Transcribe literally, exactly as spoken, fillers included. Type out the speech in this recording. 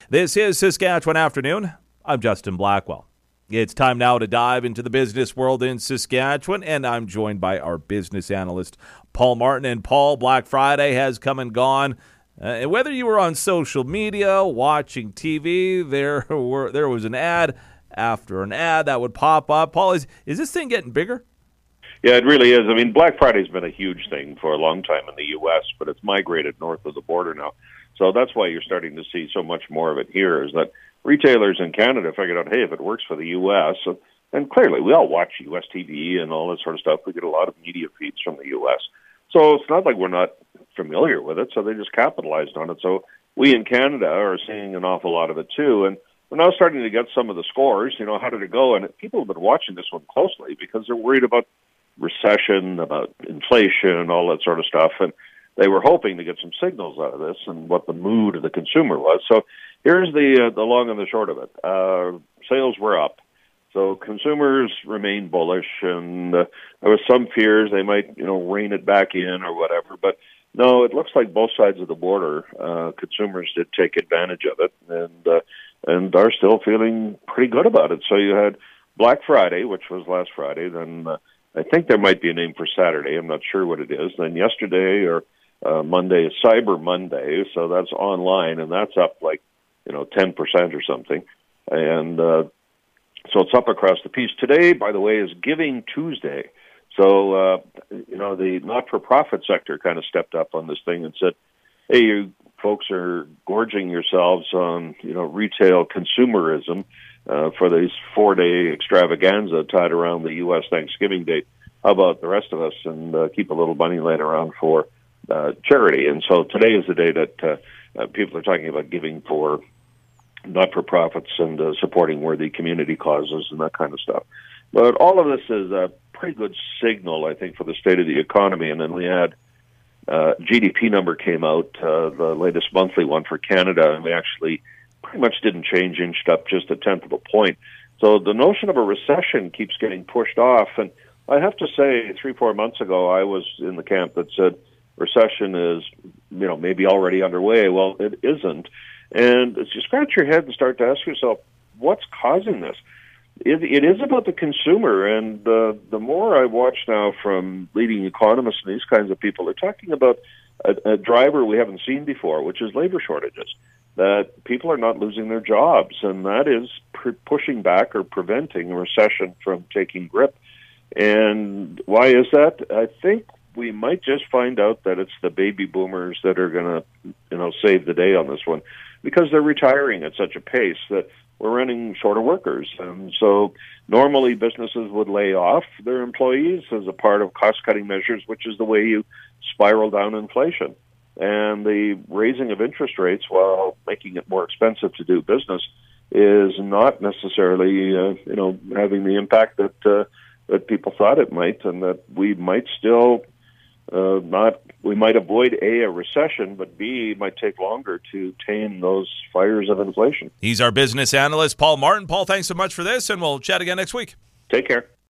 This is Saskatchewan Afternoon. I'm Justin Blackwell. It's time now to dive into the business world in Saskatchewan, and I'm joined by our business analyst, Paul Martin. And Paul, Black Friday has come and gone. Uh, and whether you were on social media, watching T V, there were there was an ad after an ad that would pop up. Paul, is, is this thing getting bigger? Yeah, it really is. I mean, Black Friday's been a huge thing for a long time in the U S, but it's migrated north of the border now. So that's why you're starting to see so much more of it here, is that retailers in Canada figured out, hey, if it works for the U S, and clearly we all watch U S T V and all that sort of stuff. We get a lot of media feeds from the U S. So it's not like we're not familiar with it, so they just capitalized on it. So we in Canada are seeing an awful lot of it too, and we're now starting to get some of the scores. You know, how did it go? And people have been watching this one closely because they're worried about recession, about inflation, all that sort of stuff, and they were hoping to get some signals out of this and what the mood of the consumer was. So here's the uh, the long and the short of it. Uh, sales were up. So consumers remain bullish, and uh, there was some fears they might, you know, rein it back in or whatever. But no, it looks like both sides of the border, uh, consumers did take advantage of it, and uh, and are still feeling pretty good about it. So you had Black Friday, which was last Friday. Then uh, I think there might be a name for Saturday. I'm not sure what it is. Then yesterday or uh, Monday is Cyber Monday, so that's online, and that's up like, you know, ten percent or something. And uh, so it's up across the piece. Today, by the way, is Giving Tuesday. So, uh, you know, the not-for-profit sector kind of stepped up on this thing and said, hey, you folks are gorging yourselves on, you know, retail consumerism uh, for this four-day extravaganza tied around the U S Thanksgiving date. How about the rest of us, and uh, keep a little money laying around for uh, charity? And so today is the day that uh, uh, people are talking about giving for not-for-profits and uh, supporting worthy community causes and that kind of stuff. But all of this is a pretty good signal, I think, for the state of the economy. And then we had uh, G D P number came out, uh, the latest monthly one for Canada, and we actually pretty much didn't change, inched up just a tenth of a point. So the notion of a recession keeps getting pushed off. And I have to say, three, four months ago, I was in the camp that said recession is, you know, maybe already underway. Well, it isn't. And as you scratch your head and start to ask yourself, what's causing this? It, it is about the consumer, and uh, the more I watch now from leading economists and these kinds of people, they're talking about a, a driver we haven't seen before, which is labor shortages, that people are not losing their jobs, and that is pr- pushing back or preventing a recession from taking grip. And why is that? I think we might just find out that it's the baby boomers that are going to, you know, save the day on this one, because they're retiring at such a pace that we're running shorter workers. And so normally businesses would lay off their employees as a part of cost-cutting measures, which is the way you spiral down inflation. And the raising of interest rates while making it more expensive to do business is not necessarily, uh, you know, having the impact that uh, that people thought it might, and that we might still Uh, not, we might avoid A, a recession, but B, it might take longer to tame those fires of inflation. He's our business analyst, Paul Martin. Paul, thanks so much for this, and we'll chat again next week. Take care.